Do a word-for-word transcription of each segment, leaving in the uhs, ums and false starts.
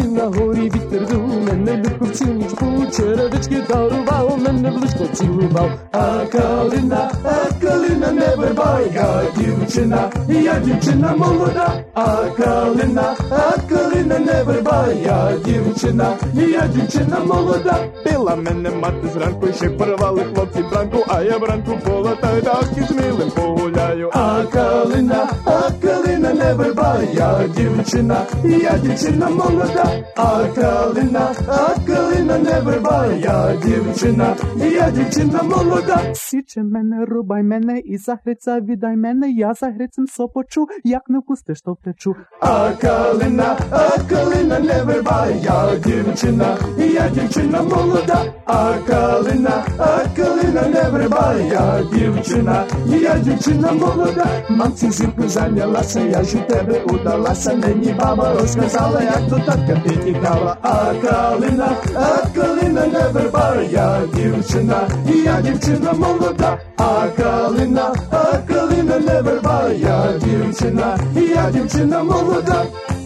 на горі вітер дув, мене любив цю нічку, черевички дарував, мене в личко цілував. А калина, а калина не верба, я дівчина, я дівчина молода. А калина, а калина не верба, я дівчина, я дівчина молода. Пила мене мати зранку, ще порвали хлопці бранку, а я бранку полатаю, так і з милим погуляю. А калина, а калина не верба, я дівчина, я дівчина молода. А калина, а калина не верба, я дівчина, я дівчина молода. Січе мене, рубай мене, і за гриця віддай мене, я за грицем сопочу, як не впустиш, то втечу. А калина, а калина не верба, я дівчина, я дівчина молода. А калина, а калина не верба, я дівчина, я дівчина молода. Мамці зірку зайнялася, я ж у тебе удалася, мені баба розказала, як до татка ти тікала. А калина, а калина не верба, я дівчина, я дівчина молода. А калина, а калина не верба, я дівчина, я дівчина молода.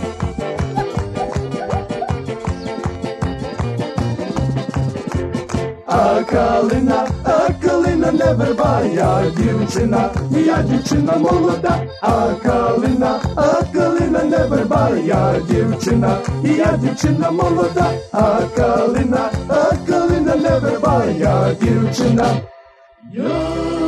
А калина, а калина не верба, я дівчина, я дівчина молода. А калина, а калина не верба, я дівчина, я дівчина молода. А калина, а калина не верба, я дівчина.